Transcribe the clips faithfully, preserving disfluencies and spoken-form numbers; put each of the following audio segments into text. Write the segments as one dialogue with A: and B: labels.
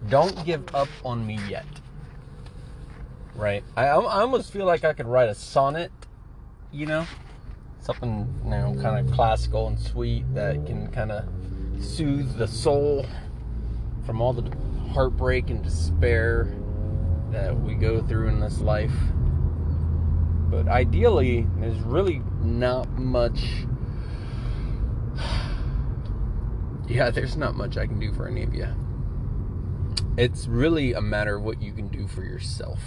A: don't give up on me yet. Right? I, I almost feel like I could write a sonnet, you know? Something, you know, kind of classical and sweet that can kind of soothe the soul from all the heartbreak and despair that we go through in this life. But ideally, there's really not much... Yeah, there's not much I can do for any of you. It's really a matter of what you can do for yourself.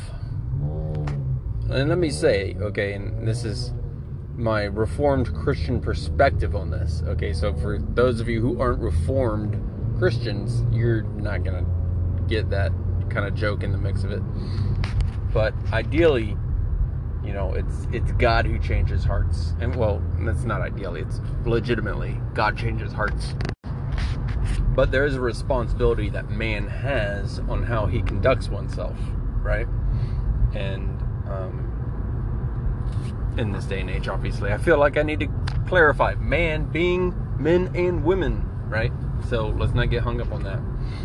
A: And let me say, okay, and this is my Reformed Christian perspective on this. Okay, so for those of you who aren't Reformed Christians, you're not going to get that kind of joke in the mix of it. But ideally, you know, it's it's God who changes hearts. And, well, that's not ideally. It's legitimately God changes hearts. But there is a responsibility that man has on how he conducts oneself, right? And um, in this day and age, obviously, I feel like I need to clarify man being men and women, right? So let's not get hung up on that.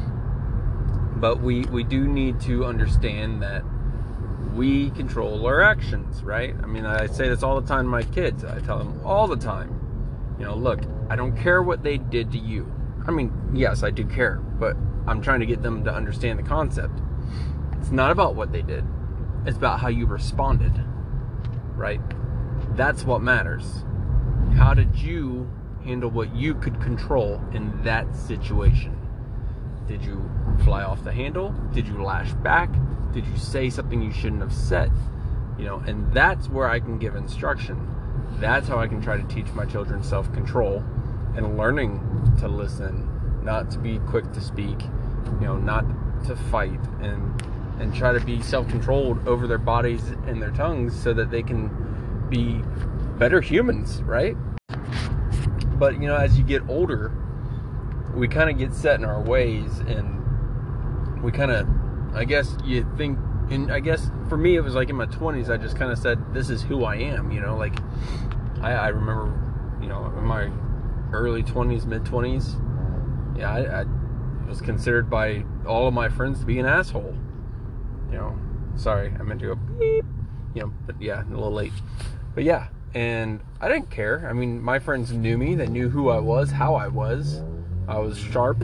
A: But we, we do need to understand that we control our actions, right? I mean, I say this all the time to my kids. I tell them all the time, you know, look, I don't care what they did to you. I mean, yes, I do care, but I'm trying to get them to understand the concept. It's not about what they did. It's about how you responded, right? That's what matters. How did you handle what you could control in that situation? Did you fly off the handle? Did you lash back? Did you say something you shouldn't have said? You know, and that's where I can give instruction. That's how I can try to teach my children self-control and learning to listen, not to be quick to speak, you know, not to fight, and and try to be self-controlled over their bodies and their tongues so that they can be better humans, right? But, you know, as you get older, we kind of get set in our ways, and we kind of, I guess you think, and I guess for me it was like in my twenties, I just kind of said, this is who I am, you know, like, I, I remember, you know, in my early twenties, mid twenties, yeah, I, I was considered by all of my friends to be an asshole. You know, sorry, I meant to go beep, you know, but yeah, a little late. But yeah, and I didn't care. I mean, my friends knew me. They knew who I was, how I was. I was sharp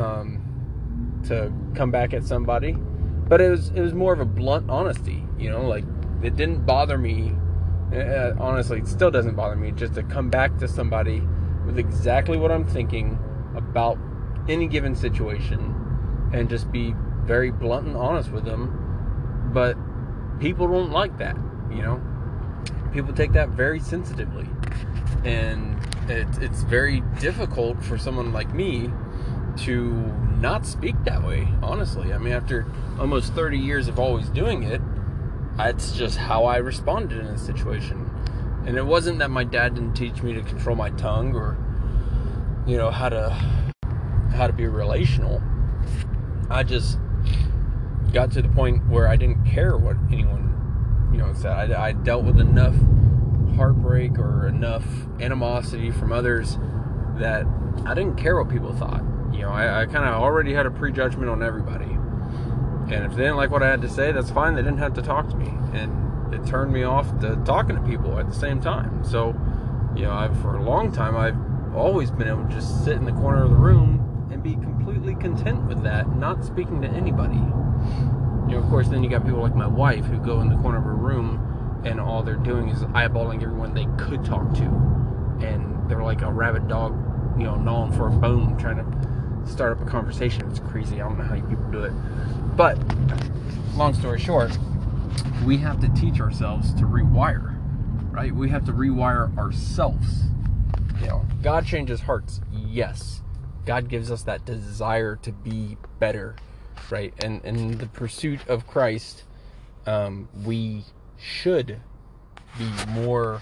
A: um, to come back at somebody. But it was it was more of a blunt honesty, you know, like it didn't bother me. Uh, honestly, it still doesn't bother me just to come back to somebody with exactly what I'm thinking about any given situation and just be very blunt and honest with them. But people don't like that, you know. People take that very sensitively, and it, it's very difficult for someone like me to not speak that way, honestly. I mean, after almost thirty years of always doing it, that's just how I responded in a situation. And it wasn't that my dad didn't teach me to control my tongue or, you know, how to how to be relational. I just got to the point where I didn't care what anyone, you know, said. I, I dealt with enough heartbreak or enough animosity from others that I didn't care what people thought. You know, I, I kind of already had a prejudgment on everybody. And if they didn't like what I had to say, that's fine. They didn't have to talk to me. And it turned me off to talking to people at the same time. So, you know, I've, for a long time, I've always been able to just sit in the corner of the room and be completely content with that, not speaking to anybody. You know, of course, then you got people like my wife who go in the corner of her room and all they're doing is eyeballing everyone they could talk to. And they're like a rabid dog, you know, gnawing for a bone, trying to start up a conversation. It's crazy. I don't know how you people do it. But, long story short, we have to teach ourselves to rewire, right? We have to rewire ourselves. You know, God changes hearts. Yes. God gives us that desire to be better, right? And in the pursuit of Christ, um, we should be more,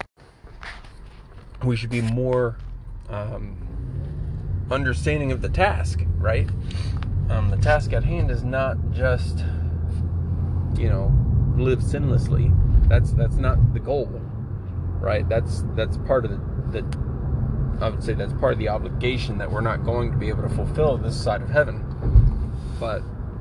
A: we should be more um, understanding of the task, right? Um, the task at hand is not just, you know, live sinlessly. That's that's not the goal, right? That's that's part of the, the I would say that's part of the obligation that we're not going to be able to fulfill this side of heaven. But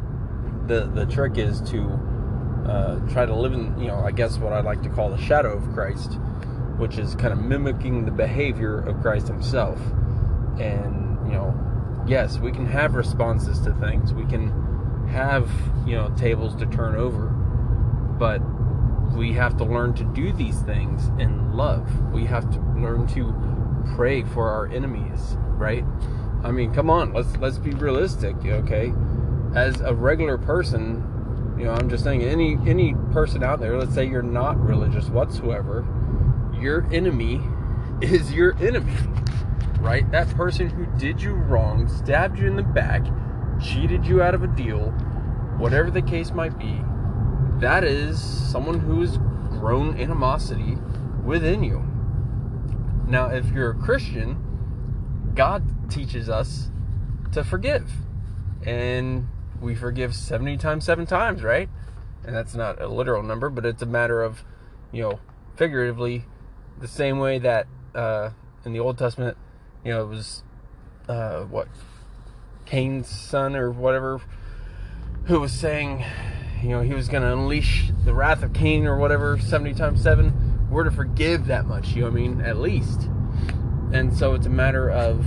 A: the the trick is to uh, try to live in, you know, I guess what I'd like to call the shadow of Christ, which is kind of mimicking the behavior of Christ himself. And, you know, yes, we can have responses to things. We can have, you know, tables to turn over. But we have to learn to do these things in love. We have to learn to pray for our enemies, right? I mean, come on, let's let's be realistic, okay? As a regular person, you know, I'm just saying, any any person out there, let's say you're not religious whatsoever, your enemy is your enemy, right? That person who did you wrong, stabbed you in the back, cheated you out of a deal, whatever the case might be, that is someone who has grown animosity within you. Now, if you're a Christian, God teaches us to forgive. And we forgive seventy times, seven times, right? And that's not a literal number, but it's a matter of, you know, figuratively, the same way that uh, in the Old Testament, you know, it was, uh, what, Cain's son or whatever, who was saying, you know, he was going to unleash the wrath of Cain or whatever, seventy times seven. We're to forgive that much, you know what I mean? At least. And so it's a matter of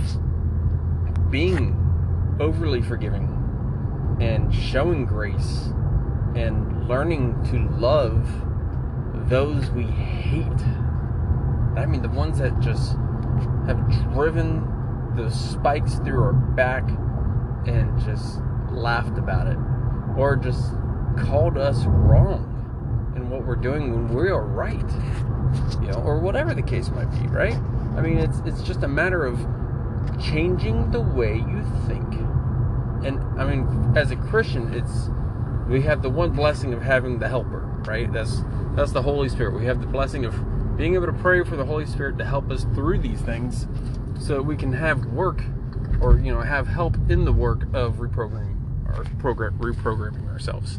A: being overly forgiving and showing grace and learning to love those we hate. I mean, the ones that just have driven the spikes through our back and just laughed about it, or just called us wrong in what we're doing when we are right, you know, or whatever the case might be, right? I mean, it's it's just a matter of changing the way you think. And I mean, as a Christian, it's we have the one blessing of having the helper, right? That's that's the Holy Spirit. We have the blessing of being able to pray for the Holy Spirit to help us through these things, so that we can have work, or you know, have help in the work of reprogramming or program reprogramming ourselves.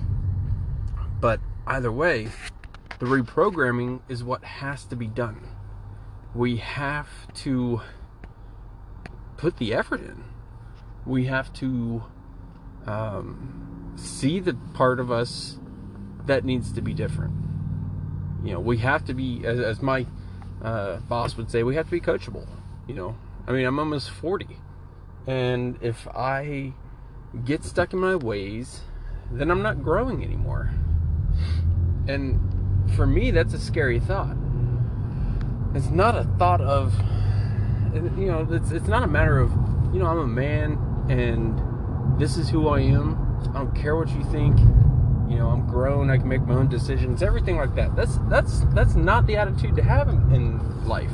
A: But either way, the reprogramming is what has to be done. We have to put the effort in. We have to um, see the part of us that needs to be different. You know, we have to be, as, as my uh, boss would say, we have to be coachable. You know, I mean, I'm almost forty, and if I get stuck in my ways, then I'm not growing anymore. And for me, that's a scary thought. It's not a thought of, you know, it's it's not a matter of, you know, I'm a man and this is who I am. I don't care what you think. You know, I'm grown. I can make my own decisions. Everything like that. That's that's that's not the attitude to have in, in life.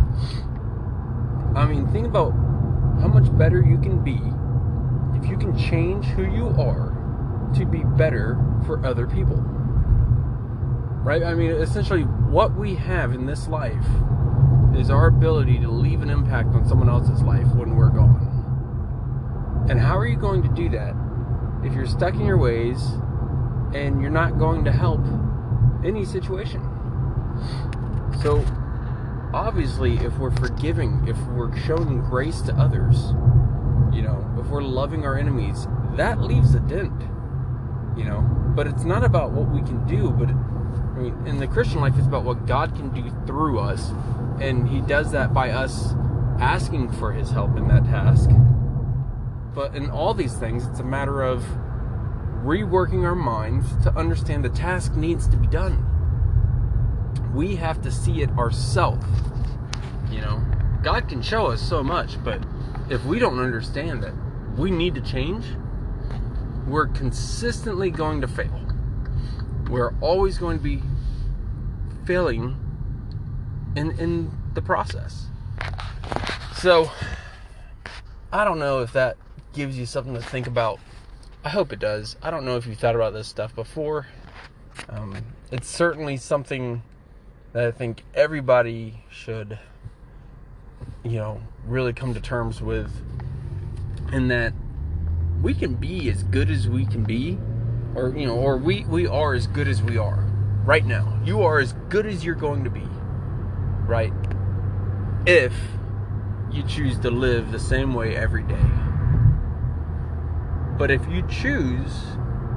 A: I mean, think about how much better you can be if you can change who you are to be better for other people. Right? I mean, essentially, what we have in this life is our ability to leave an impact on someone else's life when we're gone. And how are you going to do that if you're stuck in your ways and you're not going to help any situation? So, obviously, if we're forgiving, if we're showing grace to others, you know, if we're loving our enemies, that leaves a dent, you know. But it's not about what we can do, but it, I mean, in the Christian life, it's about what God can do through us, and He does that by us asking for His help in that task. But in all these things, it's a matter of reworking our minds to understand the task needs to be done. We have to see it ourselves. You know, God can show us so much, but if we don't understand that we need to change, we're consistently going to fail. We're always going to be failing in in the process. So, I don't know if that gives you something to think about. I hope it does. I don't know if you've thought about this stuff before. Um, it's certainly something that I think everybody should, you know, really come to terms with, in that we can be as good as we can be, or, you know, or we, we are as good as we are right now. You are as good as you're going to be, right? If you choose to live the same way every day. But if you choose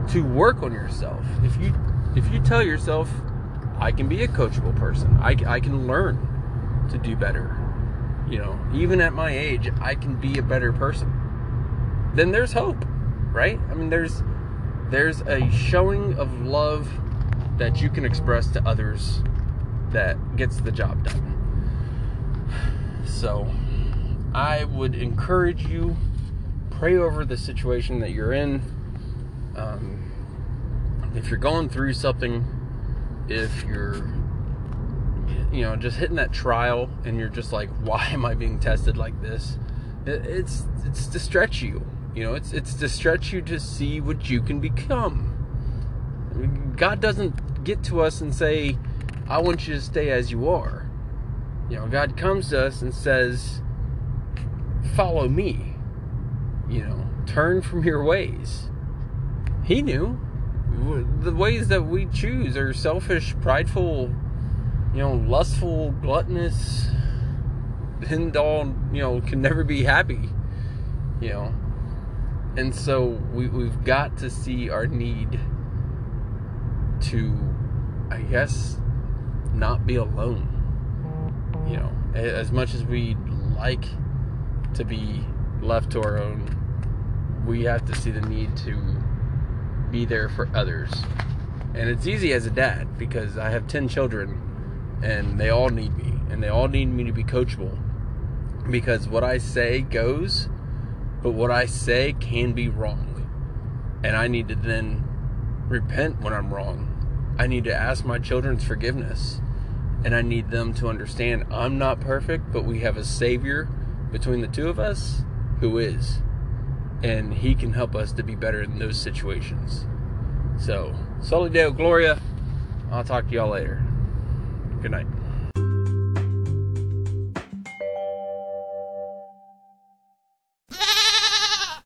A: to work on yourself. If you if you tell yourself, I can be a coachable person, I, I can learn to do better, you know, even at my age, I can be a better person, then there's hope, right? I mean, there's there's a showing of love that you can express to others that gets the job done. So I would encourage you, pray over the situation that you're in. Um, if you're going through something, if you're, you know, just hitting that trial and you're just like, why am I being tested like this? It's it's to stretch you. You know, it's it's to stretch you to see what you can become. I mean, God doesn't get to us and say, I want you to stay as you are. You know, God comes to us and says, follow me. You know, turn from your ways. He knew. The ways that we choose are selfish, prideful, you know, lustful, gluttonous, and all, you know, can never be happy, you know. And so we, we've got to see our need to, I guess, not be alone. You know, as much as we like to be left to our own, we have to see the need to be there for others. And it's easy as a dad because I have ten children and they all need me, and they all need me to be coachable, because what I say goes, but what I say can be wrong, and I need to then repent when I'm wrong. I need to ask my children's forgiveness, and I need them to understand I'm not perfect, but we have a Savior between the two of us who is, and He can help us to be better in those situations. So, Soli Deo Gloria. I'll talk to y'all later. Good night.